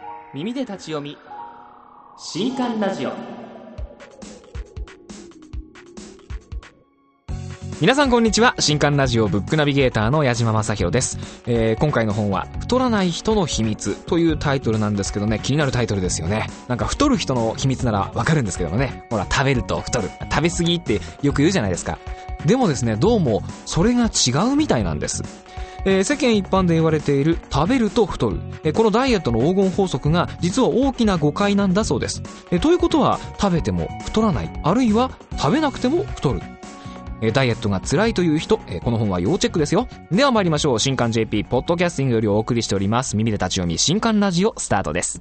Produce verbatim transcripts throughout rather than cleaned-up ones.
耳で立ち読み新刊ラジオ。皆さんこんにちは。新刊ラジオブックナビゲーターの矢島正弘です。えー、今回の本は太らない人の秘密というタイトルなんですけどね、気になるタイトルですよね。なんか太る人の秘密ならわかるんですけどもね、ほら食べると太る、食べ過ぎってよく言うじゃないですか。でもですね、どうもそれが違うみたいなんです。えー、世間一般で言われている食べると太る、えー、このダイエットの黄金法則が実は大きな誤解なんだそうです。えー、ということは食べても太らない、あるいは食べなくても太る、えー、ダイエットが辛いという人、えー、この本は要チェックですよ。では参りましょう。新刊 ジェーピー ポッドキャスティングよりお送りしております耳で立ち読み新刊ラジオスタートです。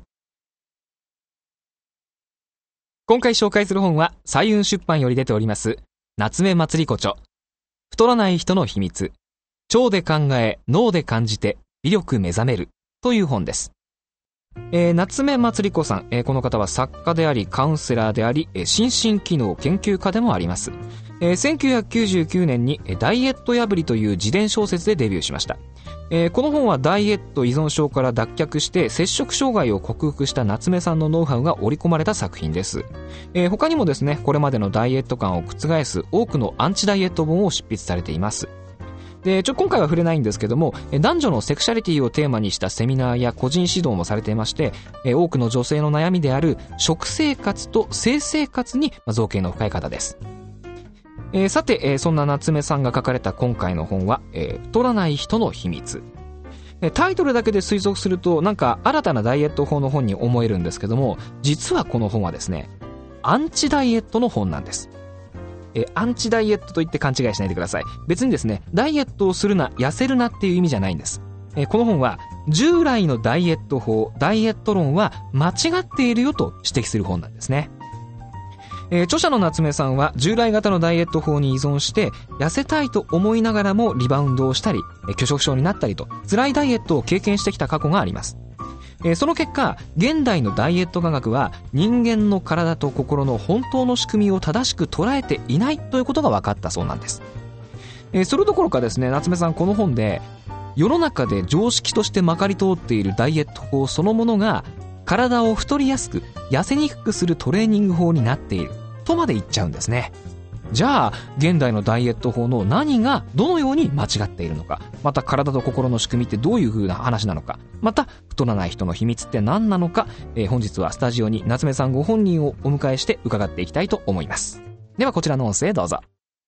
今回紹介する本は彩雲出版より出ております夏目まつり子著、太らない人の秘密、腸で考え脳で感じて美力目覚めるという本です。えー、夏目まつり子さん、えー、この方は作家でありカウンセラーであり、えー、心身機能研究家でもあります。えー、せんきゅうひゃくきゅうじゅうきゅうねんにダイエット破りという自伝小説でデビューしました。えー、この本はダイエット依存症から脱却して摂食障害を克服した夏目さんのノウハウが織り込まれた作品です。えー、他にもですね、これまでのダイエット観を覆す多くのアンチダイエット本を執筆されています。でちょ今回は触れないんですけども、男女のセクシャリティをテーマにしたセミナーや個人指導もされていまして、多くの女性の悩みである食生活と性生活に造詣の深い方です。えー、さて、えー、そんな夏目さんが書かれた今回の本は、えー、太らない人の秘密。タイトルだけで推測するとなんか新たなダイエット法の本に思えるんですけども、実はこの本はですね、アンチダイエットの本なんです。えアンチダイエットと言って勘違いしないでください。別にですね、ダイエットをするな、痩せるなっていう意味じゃないんです。えこの本は従来のダイエット法、ダイエット論は間違っているよと指摘する本なんですね。え著者の夏目さんは従来型のダイエット法に依存して痩せたいと思いながらもリバウンドをしたり、え拒食症になったりと辛いダイエットを経験してきた過去があります。えー、その結果、現代のダイエット科学は人間の体と心の本当の仕組みを正しく捉えていないということが分かったそうなんです。えー、それどころかですね、夏目さんこの本で世の中で常識としてまかり通っているダイエット法そのものが体を太りやすく痩せにくくするトレーニング法になっているとまで言っちゃうんですね。じゃあ現代のダイエット法の何がどのように間違っているのか、また体と心の仕組みってどういう風な話なのか、また太らない人の秘密って何なのか、えー、本日はスタジオに夏目さんご本人をお迎えして伺っていきたいと思います。ではこちらの音声どうぞ。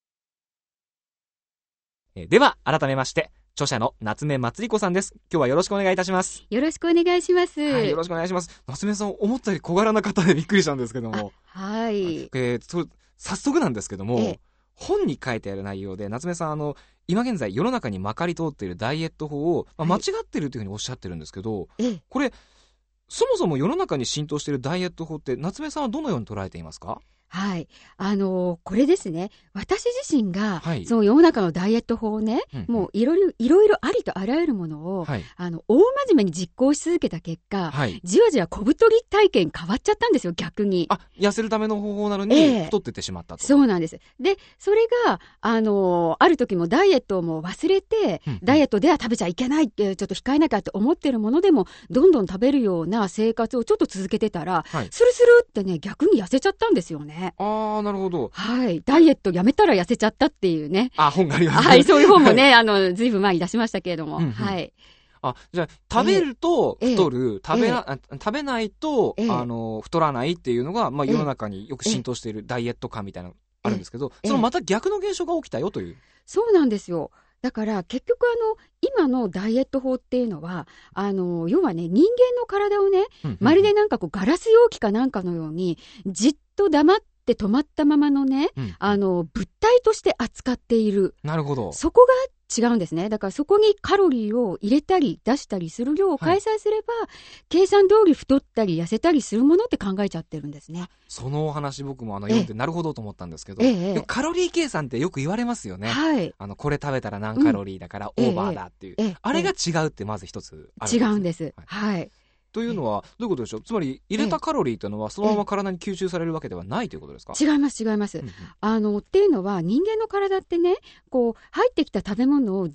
えー、では改めまして著者の夏目まつり子さんです。今日はよろしくお願いいたします。 よろしくお願いします。 はい、よろしくお願いします。夏目さん思ったより小柄な方でびっくりしたんですけども、 はい、 えー、そ早速なんですけども、ええ、本に書いてある内容で夏目さんあの今現在世の中にまかり通っているダイエット法を、まあ、間違ってるというふうにおっしゃってるんですけど、はい、これそもそも世の中に浸透しているダイエット法って夏目さんはどのように捉えていますか？ はい、あのー、これですね、私自身が、 はい、 その世の中のダイエット法をね、うん、もういろいろいろいろありとあらゆるものを、はい、あの大真面目に実行し続けた結果、はい、じわじわ小太り体験変わっちゃったんですよ、逆に。 あ、痩せるための方法なのに太ってってしまったと、 えー、そうなんです。でそれがあのー、ある時もダイエットをもう忘れて、うん、ダイエットでは食べちゃいけないってちょっと控えなきゃって思ってるものでもどんどん食べるような生活をちょっと続けてたら、はい、スルスルってね逆に痩せちゃったんですよね。 あー、なるほど。 はい、ダイエットやめたら痩せちゃったっていうね。 あ、本がありますね。 はい、そういう本もね、あのずいぶん前に出しましたけれども、うんうん、はい。 あ、じゃあ食べると太る、えー、食べな、えー、食べないと、えー、あの太らないっていうのが、まあ、世の中によく浸透しているダイエット感みたいなのあるんですけど、えー、そのまた逆の現象が起きたよという。 そうなんですよ。だから結局あの今のダイエット法っていうのはあの要はね、人間の体をね、うんうんうん、まるでなんかこうガラス容器かなんかのようにじっと黙ってで止まったままのね、うん、あの物体として扱っている。 なるほど。 そこが違うんですね。だからそこにカロリーを入れたり出したりする量を開催すれば、はい、計算通り太ったり痩せたりするものって考えちゃってるんですね。 そのお話僕もあの読んでなるほどと思ったんですけど、ええ、カロリー計算ってよく言われますよね、はい、あのこれ食べたら何カロリーだからオーバーだっていう、うんええ、あれが違うってまず一つあるんです、ね、 違うんです、はい、はいというのはどういうことでしょう。つまり入れたカロリーというのはそのまま体に吸収されるわけではないということですか？ 違います違います、うんうん、あのっていうのは人間の体ってね、こう入ってきた食べ物を全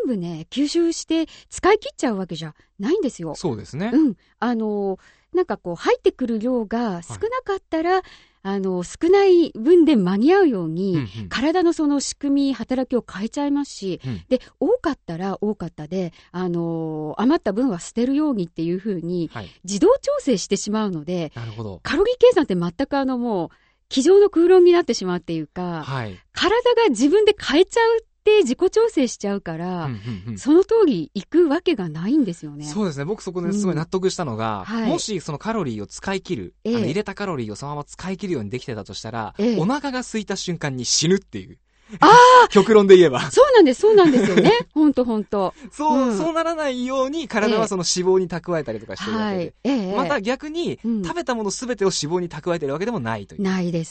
部ね、吸収して使い切っちゃうわけじゃないんですよ。 そうですね。 うん。あの、なんかこう、入ってくる量が少なかったら、はい、あの、少ない分で間に合うように、うんうん、体のその仕組み、働きを変えちゃいますし、うん、で、多かったら多かったで、あの、余った分は捨てるようにっていうふうに、はい、自動調整してしまうので、 なるほど。 カロリー計算って全くあの、もう、机上の空論になってしまうっていうか、はい、体が自分で変えちゃうって自己調整しちゃうから、うんうんうん、その通り行くわけがないんですよね。 そうですね。僕そこですごい納得したのが、うんはい、もしそのカロリーを使い切る、えー、あの入れたカロリーをそのまま使い切るようにできてたとしたら、えー、お腹が空いた瞬間に死ぬっていう。ああ極論で言えば。 そうなんです、そうなんですよね。ほんとほんと。 そう、うん、そうならないように体はその脂肪に蓄えたりとかしてるわけで。えーはい、また逆に、うん、食べたものすべてを脂肪に蓄えてるわけでもないという。 ないです。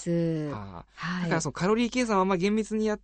はあはい、だからそのカロリー計算はあんま厳密にやって、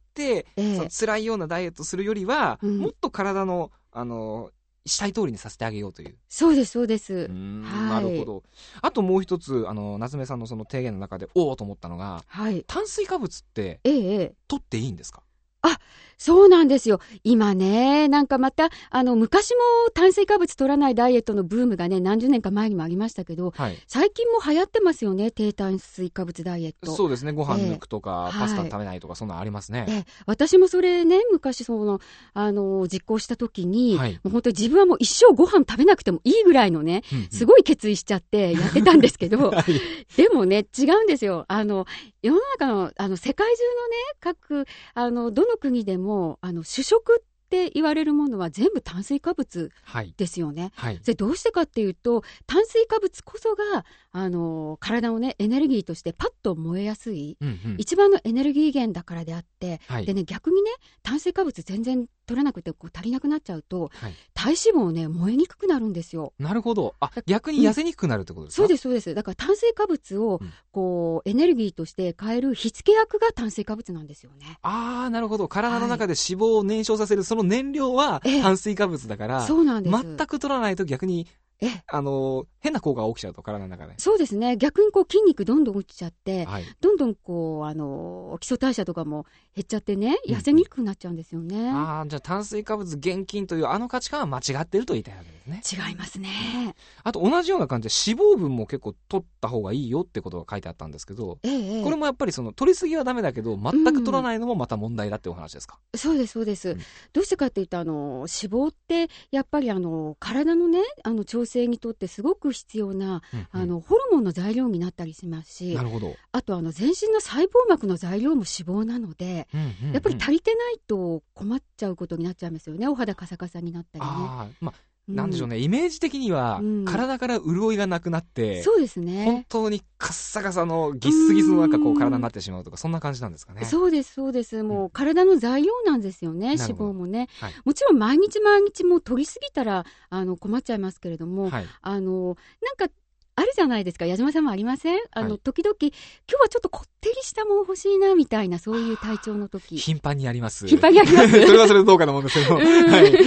えー、その辛いようなダイエットするよりは、うん、もっと体の、あの、したい通りにさせてあげようという。 そうです、そうです。うーんはい、なるほど。あともう一つ、あの、夏目さんのその提言の中で、おおと思ったのが、はい、炭水化物って、ええ、取っていいんですか？ あ、そうなんですよ。今ね、なんかまた、あの、昔も炭水化物取らないダイエットのブームがね、何十年か前にもありましたけど、はい、最近も流行ってますよね、低炭水化物ダイエット。 そうですね、ご飯抜くとか、えー、パスタ食べないとか、はい、そんなのありますね。 えー、私もそれね、昔その、あの、実行した時に、はい、もう本当に自分はもう一生ご飯食べなくてもいいぐらいのね、うんうん、すごい決意しちゃってやってたんですけど、はい、でもね、違うんですよ。あの、世の中の、あの、世界中のね、各、あの、どの国でも、あの、主食って言われるものは全部炭水化物ですよね。はいはい、それどうしてかっていうと、炭水化物こそが、あの、体をね、エネルギーとしてパッと燃えやすい、うんうん、一番のエネルギー源だからであって、はい、でね、逆にね、炭水化物全然取らなくてこう足りなくなっちゃうと、はい、体脂肪ね、燃えにくくなるんですよ。 なるほど。あ、逆に痩せにくくなるってことですか？ うん、そうです、そうです。だから炭水化物を、こう、エネルギーとして変える火付け役が炭水化物なんですよね。 ああ、なるほど。体の中で脂肪を燃焼させる、その燃料は炭水化物だから、そうなんです。全く取らないと逆に、えあの変な効果が起きちゃうと、体の中で。 そうですね。逆にこう筋肉どんどん落ちちゃって、はい、どんどんこう、あの基礎代謝とかも減っちゃってね、痩せにくくなっちゃうんですよね。 うん、ああ、じゃあ炭水化物厳禁というあの価値観は間違ってると言いたいわけですね。 違いますね。 あと同じような感じで脂肪分も結構取った方がいいよってことが書いてあったんですけど、ええ、これもやっぱりその取りすぎはダメだけど、全く取らないのもまた問題だってお話ですか？ うん、そうです、そうです。うん、どうしてかっていうと、あの脂肪ってやっぱりあの体のね、あの調整にとってすごく必要な、うんうん、あのホルモンの材料になったりしますし、なるほど。あとあの全身の細胞膜の材料も脂肪なので、うんうんうん、やっぱり足りてないと困っちゃうことになっちゃいますよね。お肌カサカサになったりね。あ、まうん、なんでしょうね、イメージ的には、うん、体から潤いがなくなって、 そうですね、 本当にカッサカサのギスギスのなんかこう体になってしまうとか、そんな感じなんですかね。 そうです、そうです。もう体の材料なんですよね、脂肪もね、はい、もちろん毎日毎日もう取りすぎたらあの困っちゃいますけれども、はい、あのなんかあるじゃないですか。矢島さんもありません？あの、はい、時々今日はちょっとこってりしたもん欲しいなみたいな、そういう体調の時頻繁にあります。 頻繁にあります。 それはそれでどうかと思うんですけど、はい、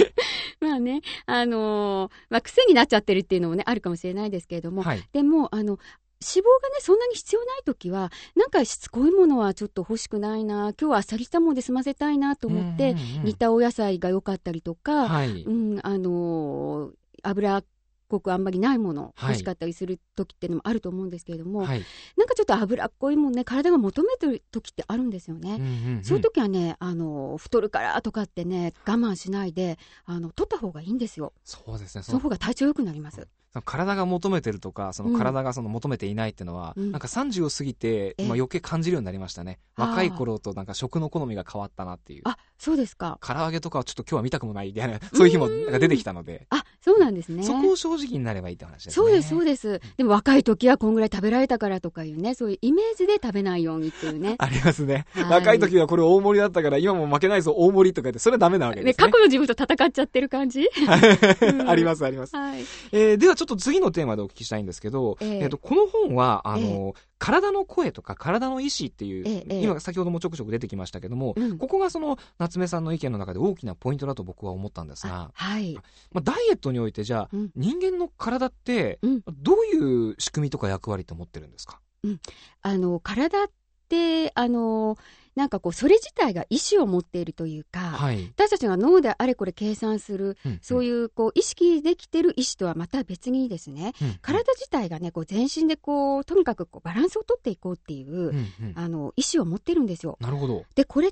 まあね、あのー、まあ癖になっちゃってるっていうのもねあるかもしれないですけれども、はい、でもあの脂肪がねそんなに必要ない時は、なんかしつこいものはちょっと欲しくないな、今日はあっさりしたもんで済ませたいなと思って、うんうんうん、煮たお野菜が良かったりとか、はい、うん、あのー、油濃くあんまりないもの欲しかったりする時っていうのもあると思うんですけれども、はい、なんかちょっと脂っこいもんね、体が求めてる時ってあるんですよね、うんうんうん、そういう時はね、あの太るからとかってね我慢しないで、あの取った方がいいんですよ。 そうですね、 その方が体調良くなります。 その体が求めてるとか、その体がその求めていないっていうのは、うん、なんかさんじゅうを過ぎて、まあ、余計感じるようになりましたね。若い頃となんか食の好みが変わったなっていう。 あ、そうですか。 唐揚げとかはちょっと今日は見たくもないみたいな、そういう日もなんか出てきたので。 あ、そうなんですね。 そこを正直になればいいって話ですね。 そうです、そうです。でも若い時はこんぐらい食べられたからとかいうね、そういうイメージで食べないようにっていうね。 ありますね。若い時はこれ大盛りだったから今も負けないぞ大盛りとか言って、それはダメなわけですね。 ね、過去の自分と戦っちゃってる感じ、 うん、ありますあります。はい、えー、ではちょっと次のテーマでお聞きしたいんですけど、えーえー、とこの本はあの、えー、体の声とか体の意思っていう、えー、今先ほどもちょくちょく出てきましたけども、うん、ここがその夏目さんの意見の中で大きなポイントだと僕は思ったんですが、はい、まあ、ダイエットにおいてじゃあ、うん、人間の体ってどういう仕組みとか役割と思ってるんですか？ うん、あの体ってあのなんかこう、それ自体が意思を持っているというか、はい、私たちが脳であれこれ計算する、うんうん、そういうこう、意識できてる意思とはまた別にですね、うんうん、体自体がね、こう、全身でこう、とにかくこうバランスをとっていこうっていう、うんうん、あの、意思を持ってるんですよ。 なるほど。 で、これって、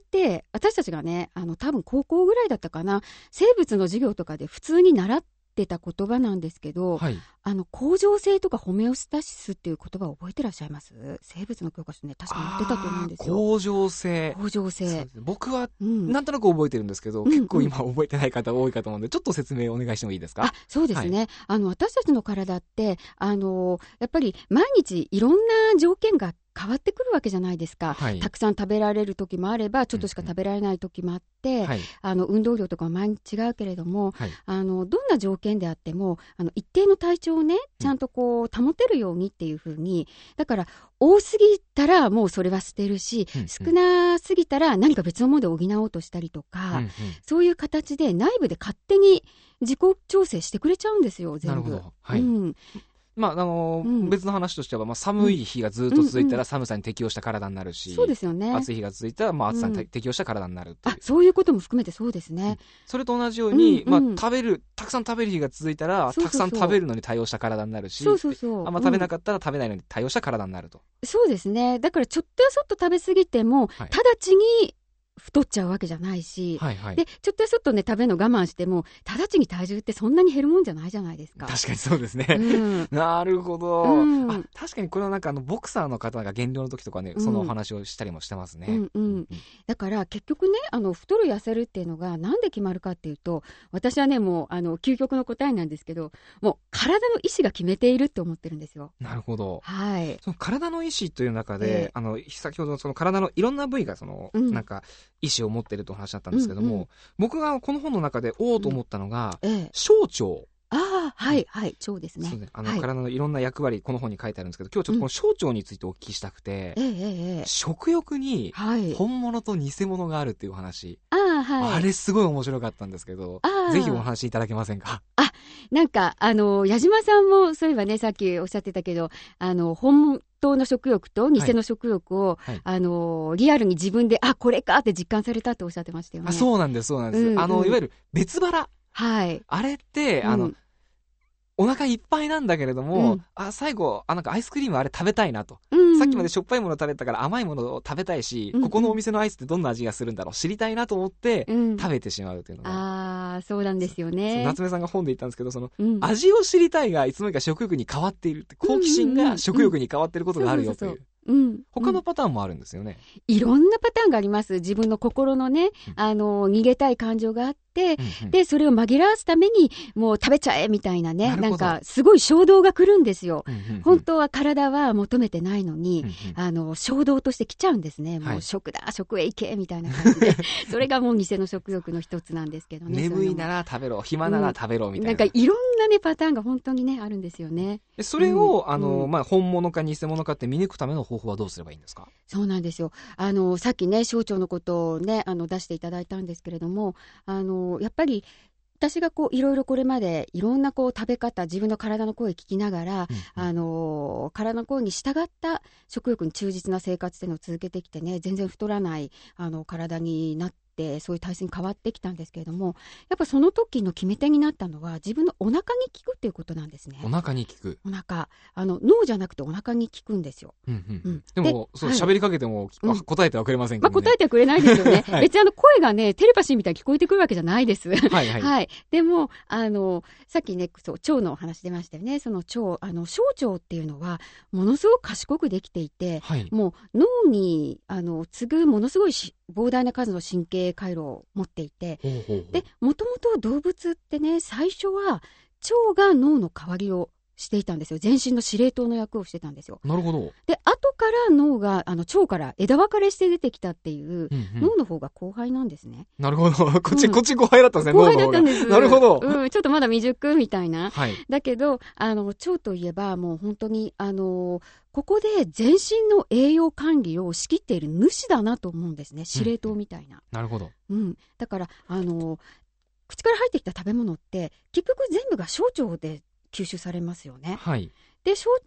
私たちがね、あの、多分高校ぐらいだったかな、生物の授業とかで普通に習ってた言葉なんですけど、はい、あの、恒常性とかホメオスタシスっていう言葉を覚えてらっしゃいます？生物の教科書ね、確か載ってたと思うんですよ。 恒常性。 恒常性。 僕は、なんとなく覚えてるんですけど、うん、結構今覚えてない方多いかと思うので、ちょっと説明お願いしてもいいですか？ あ、そうですね。はい、あの、私たちの体って、あの、やっぱり毎日いろんな条件が変わってくるわけじゃないですか、はい、たくさん食べられる時もあればちょっとしか食べられない時もあって、うんうん、あの運動量とかも毎日違うけれども、はい、あのどんな条件であってもあの一定の体調をねちゃんとこう保てるようにっていう風に、だから多すぎたらもうそれは捨てるし、うんうん、少なすぎたら何か別のもので補おうとしたりとか、うんうん、そういう形で内部で勝手に自己調整してくれちゃうんですよ、全部。 なるほど、はい、 うん、 まああのーうん、別の話としては、まあ、寒い日がずっと続いたら寒さに適応した体になるし、うんうん、 そうですよね、 暑い日が続いたら、まあ、暑さに、うん、適応した体になるという。 あ、そういうことも含めてそうですね、うん、 それと同じように、うんうん、まあ、食べるたくさん食べる日が続いたら、そうそうそう、たくさん食べるのに対応した体になるし、そうそうそう、あんま食べなかったら食べないのに対応した体になると、 うん、そうですね。だからちょっとやそっと食べ過ぎても、はい、直ちに太っちゃうわけじゃないし、はいはい、でちょっとやそっとね食べるの我慢しても直ちに体重ってそんなに減るもんじゃないじゃないですか。 確かにそうですね、うん、なるほど、うん、あ、確かにこれはなんかあのボクサーの方が減量の時とかね、うん、そのお話をしたりもしてますね、うんうんうん、 だから結局ね、あの太る痩せるっていうのがなんで決まるかっていうと、私はねもうあの究極の答えなんですけど、もう体の意志が決めているって思ってるんですよ。 なるほど、 はい、 その体の意志という中で、えー、あの先ほどその体のいろんな部位がその、うん、なんか意志を持っているという話だったんですけども、うんうん、僕がこの本の中でおおと思ったのが、うん、ええ、小腸。 ああ、はいはい、腸ですね。そうね、 あの、はい、体のいろんな役割、この本に書いてあるんですけど、今日ちょっとこの小腸についてお聞きしたくて、うん、えええ、食欲に本物と偽物があるっていうお話、はい、あれすごい面白かったんですけど、ぜひお話しいただけませんか？ あ、なんかあの矢島さんもそういえばね、さっきおっしゃってたけど、あの本当の食欲と偽の食欲を、はいはい、あのリアルに自分であこれかって実感されたっておっしゃってましたよね。 あ、そうなんですそうなんです、うんうん、あのいわゆる別腹、はい、あれって、うん、あのお腹いっぱいなんだけれども、うん、あ最後あなんかアイスクリームあれ食べたいなと、うんうん、さっきまでしょっぱいもの食べたから甘いものを食べたいし、うんうん、ここのお店のアイスってどんな味がするんだろう知りたいなと思って、うん、食べてしまうというのが、 ああそうなんですよね。 夏目さんが本で言ったんですけど、その、うん、味を知りたいがいつの間にか食欲に変わっているって、好奇心が食欲に変わっていることがあるよという、うん、他のパターンもあるんですよね、 うん、いろんなパターンがあります。自分の心のね、うん、あの逃げたい感情があって、うんうん、でそれを紛らわすためにもう食べちゃえみたいなね、 な, なんかすごい衝動が来るんですよ、うんうんうん、本当は体は求めてないのに、うんうん、あの衝動として来ちゃうんですね、もう食だ、はい、食へ行けみたいな感じでそれがもう偽の食欲の一つなんですけどね。 眠いなら食べろ、暇なら食べろみたいな、 うん、なんかいろんなねパターンが本当にねあるんですよね。 それを、うん、あのまあ、本物か偽物かって見抜くための方法はどうすればいいんですか？ そうなんですよ。あのさっきね小腸のことをねあの出していただいたんですけれども、あのやっぱり私がこういろいろこれまでいろんなこう食べ方、自分の体の声を聞きながら、うんうん、あの体の声に従った食欲に忠実な生活っていうのを続けてきてね、全然太らないあの体になって、そういう体質に変わってきたんですけれども、やっぱその時の決め手になったのは自分のお腹に効くっていうことなんですね。 お腹に効く、 お腹、あの脳じゃなくてお腹に効くんですよ、うんうんうん、でもそう喋、はい、りかけても、うん、答えてはくれませんけどね、 まあ、答えてはくれないですよね、はい、別にあの声がねテレパシーみたいに聞こえてくるわけじゃないですはい、はいはい、でもあのさっきねそう腸のお話出ましたよね。その腸、あの小腸っていうのはものすごく賢くできていて、はい、もう脳にあの次ぐものすごいし膨大な数の神経回路を持っていて、ほうほうほう、でもともと動物ってね最初は腸が脳の代わりをしていたんですよ。全身の司令塔の役をしてたんですよ。 なるほど。 で後から脳があの腸から枝分かれして出てきたっていう、うんうん、脳の方が後輩なんですね。 なるほど。こっち、うん、こっち後輩だったんですね。 後輩だったんです。 なるほど、 うん、ちょっとまだ未熟みたいな、はい、だけどあの腸といえばもう本当にあのここで全身の栄養管理を仕切っている主だなと思うんですね。司令塔みたいな、うん、 なるほど、 うん、だからあの口から入ってきた食べ物って結局全部が小腸で吸収されますよね。はい、で小腸っ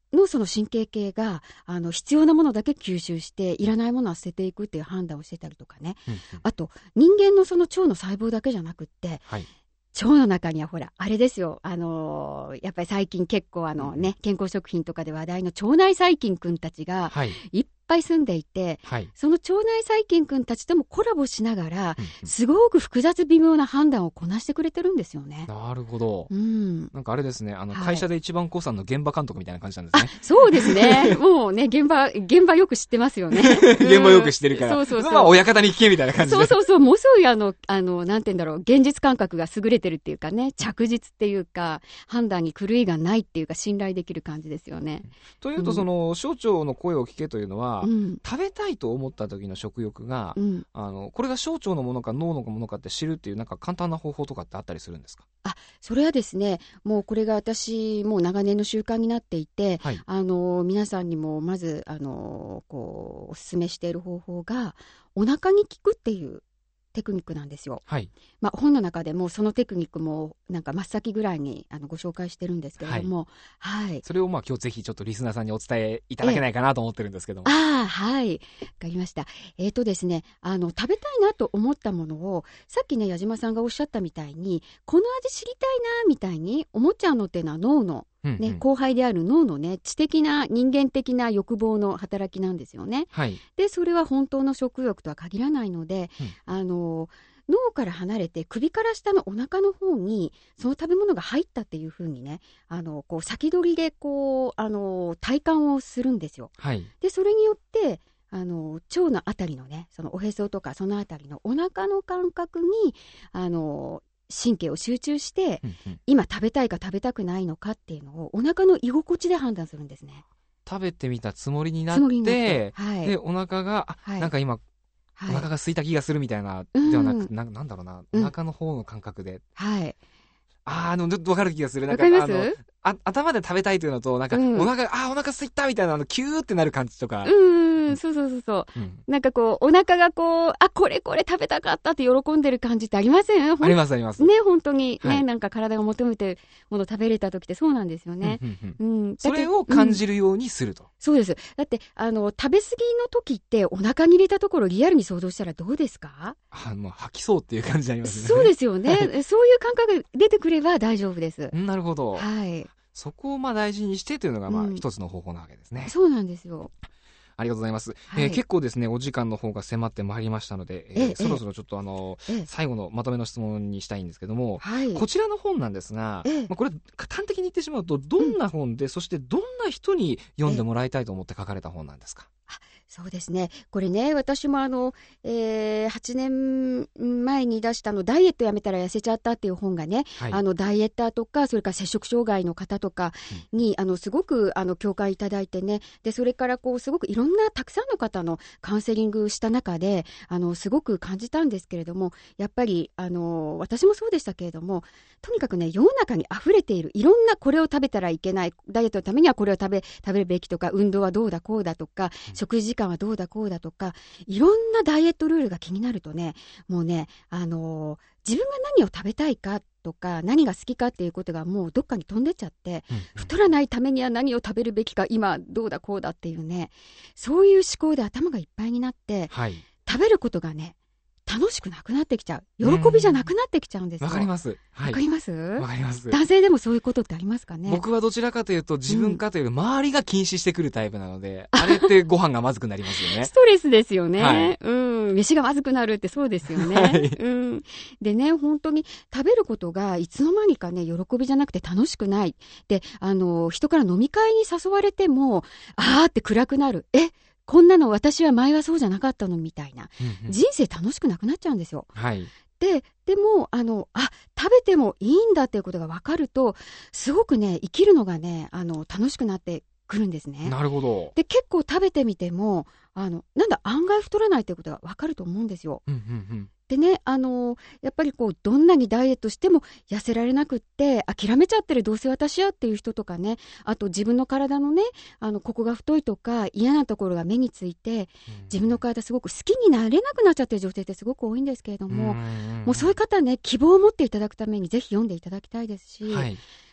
のその神経系があの必要なものだけ吸収していらないものは捨てていくっていう判断をしてたりとかね、うんうん、あと人間のその腸の細胞だけじゃなくって、はい、腸の中にはほらあれですよ、あのー、やっぱり最近結構あの、ね、うん、健康食品とかで話題の腸内細菌くんたちがいっぱい住んでいて、はい、その腸内細菌くんたちともコラボしながら、うんうん、すごく複雑微妙な判断をこなしてくれてるんですよね。 なるほど、 うん、 なんかあれですね、あの会社で一番興産の現場監督みたいな感じなんですね。 あ、そうですね。もうね、現場現場よく知ってますよね。 現場よく知ってるから、うん、 そうそうそう、 まあ親方に聞けみたいな感じで。 そうそうそう、もうそういうあのあのなんて言うんだろう、現実感覚が優れてるっていうかね、着実っていうか判断に狂いがないっていうか信頼できる感じですよね。 というと、うん、その小腸の声を聞けというのは、うん、食べたいと思った時の食欲が、うん、あのこれが小腸のものか脳のものかって知るっていうなんか簡単な方法とかってあったりするんですか？ あ、それはですね、もうこれが私もう長年の習慣になっていて、はい、あの皆さんにもまずあのこうお勧めしている方法がお腹に効くっていうテクニックなんですよ。はい、まあ、本の中でもそのテクニックもなんか真っ先ぐらいにあのご紹介してるんですけれども、はいはい、 それをまあ今日ぜひちょっとリスナーさんにお伝えいただけないかなと思ってるんですけども。 ああ、はい、わかりました。えーとですね、あの食べたいなと思ったものをさっきね矢島さんがおっしゃったみたいにこの味知りたいなみたいに思っちゃうのっていうのは脳のね、うんうん、後輩である脳のね知的な人間的な欲望の働きなんですよね。はい、でそれは本当の食欲とは限らないので、うん、あの脳から離れて首から下のお腹の方にその食べ物が入ったっていう風にね、あのこう先取りでこうあの体感をするんですよ。はい、でそれによってあの腸のあたりのねそのおへそとかそのあたりのお腹の感覚にあの神経を集中して、うんうん、今食べたいか食べたくないのかっていうのをお腹の居心地で判断するんですね。 食べてみたつもりになって、ってはい、でお腹があ、はい、なんか今お腹が空いた気がするみたいな、はい、ではなく、うん、な, なんだろうな、お腹の方の感覚で、うん、はい、ああのちょっと分かる気がする。なんか分かります？ あのあ頭で食べたいというのとなんか、うん、お腹あお腹空いたみたいなあのキューってなる感じとか、 うん、そうそうそうそう、うん、なんかこうお腹がこうあこれこれ食べたかったって喜んでる感じってありません？ ありますありますね、本当にね、はい、なんか体が求めてるもの食べれた時ってそうなんですよね。うんうんうんうん、 それを感じるようにすると、うん、 そうです。だってあの食べ過ぎの時ってお腹に入れたところリアルに想像したらどうですか？ あもう吐きそうっていう感じになりますね。 そうですよね、はい、そういう感覚が出てくれば大丈夫です。 なるほど、 はい、 そこをまあ大事にしてというのがまあ一つの方法なわけですね。 うん、そうなんですよ。 ありがとうございます、はい、えー、結構ですねお時間の方が迫ってまいりましたので、えーえー、そろそろちょっとあの、えー、最後のまとめの質問にしたいんですけども、はい、こちらの本なんですが、えーまあ、これ端的に言ってしまうとどんな本で、うん、そしてどんな人に読んでもらいたいと思って書かれた本なんですか？ あそうですね、これね私もあの、えー、はちねんまえに出したのダイエットやめたら痩せちゃったっていう本がね、はい、あのダイエッターとかそれから摂食障害の方とかに、うん、あのすごくあの共感いただいてね、でそれからこうすごくいろんなたくさんの方のカウンセリングした中であのすごく感じたんですけれども、やっぱりあの私もそうでしたけれども、とにかくね世の中に溢れているいろんなこれを食べたらいけない、ダイエットのためにはこれを食べ、食べるべきとか、運動はどうだこうだとか、うん、食事時間はどうだこうだとか、いろんなダイエットルールが気になるとね、もうね、あのー、自分が何を食べたいかとか何が好きかっていうことがもうどっかに飛んでっちゃって、うんうん、太らないためには何を食べるべきか、今どうだこうだっていうね、そういう思考で頭がいっぱいになって、はい、食べることがね楽しくなくなってきちゃう、喜びじゃなくなってきちゃうんですよ。 わかります。わ、 はい、かります。 わかります。 男性でもそういうことってありますかね。 僕はどちらかというと自分かというより周りが禁止してくるタイプなので、うん、あれってご飯がまずくなりますよね。 ストレスですよね、はい、うん、飯がまずくなるってそうですよね、はい、うん、でね本当に食べることがいつの間にかね喜びじゃなくて楽しくないで、あの人から飲み会に誘われてもあーって暗くなる、えこんなの私は前はそうじゃなかったのみたいな、うんうん、人生楽しくなくなっちゃうんですよ。はい、で, でもあのあ食べてもいいんだっていうことが分かるとすごくね生きるのがねあの楽しくなってくるんですね。 なるほど。 で結構食べてみてもあのなんだ案外太らないということが分かると思うんですよ。うんうんうんでね、あのー、やっぱりこうどんなにダイエットしても痩せられなくって諦めちゃってる、どうせ私やっていう人とかね、あと自分の体のねあのここが太いとか嫌なところが目について自分の体すごく好きになれなくなっちゃってる女性ってすごく多いんですけれども、もうそういう方ね希望を持っていただくためにぜひ読んでいただきたいですし、はい、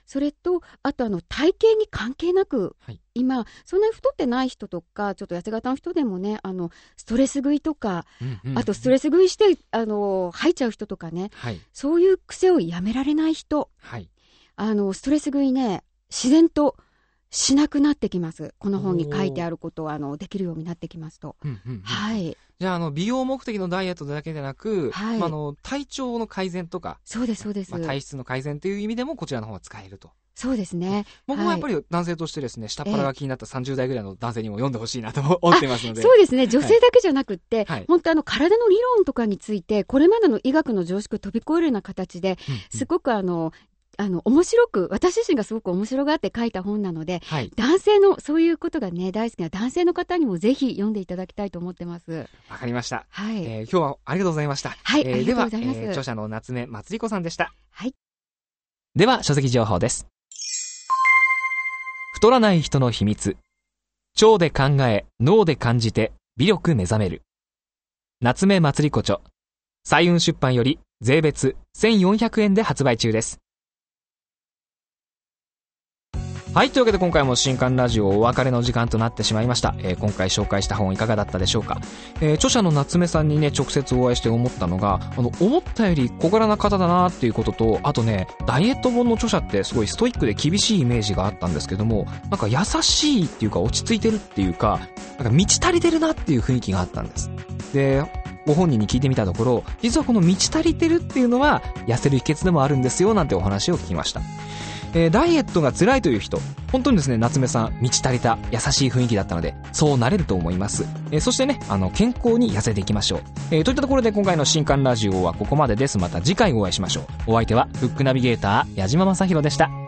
それと、あとあの体型に関係なく、はい、今、そんなに太ってない人とか、ちょっと痩せ型の人でもね、あのストレス食いとか、うんうん、あとストレス食いして、あの吐いちゃう人とかね、はい、そういう癖をやめられない人、はい、あのストレス食いね、自然としなくなってきます。この本に書いてあることをあのできるようになってきますと。うんうんうん、はい。 じゃあ、あの美容目的のダイエットだけでなく、はい、まあ、あの体調の改善とか、 そうですそうです、 まあ、体質の改善という意味でもこちらの方は使えると。 そうですね。 僕もやっぱり男性としてですね、はい、下っ腹が気になったさんじゅう代ぐらいの男性にも読んでほしいなと思ってますので。 そうですね。女性だけじゃなくって、はい、本当あの体の理論とかについて、これまでの医学の常識を飛び越えるような形で、うんうん、すごくあのあの面白く、私自身がすごく面白がって書いた本なので、はい、男性のそういうことがね大好きな男性の方にもぜひ読んでいただきたいと思ってます。 わかりました、 はい、 えー、今日はありがとうございました。 はい、えー、ありがとうございます。 では、えー、著者の夏目まつりこさんでした。 はい。 では書籍情報です。太らない人の秘密、腸で考え脳で感じて美力目覚める、夏目まつりこ著、彩雲出版より税別せんよんひゃくえんで発売中です。はい、というわけで今回も新刊ラジオお別れの時間となってしまいました。えー、今回紹介した本いかがだったでしょうか。えー、著者の夏目さんにね直接お会いして思ったのが、あの思ったより小柄な方だなっていうことと、あとねダイエット本の著者ってすごいストイックで厳しいイメージがあったんですけども、なんか優しいっていうか落ち着いてるっていうか、なんか満ち足りてるなっていう雰囲気があったんです。で、ご本人に聞いてみたところ、実はこの満ち足りてるっていうのは痩せる秘訣でもあるんですよなんてお話を聞きました。えー、ダイエットが辛いという人、本当にですね、夏目さん満ち足りた優しい雰囲気だったので、そうなれると思います。えー、そしてね、あの健康に痩せていきましょう。えー、といったところで今回の新刊ラジオはここまでです。また次回お会いしましょう。お相手はフックナビゲーター矢島正宏でした。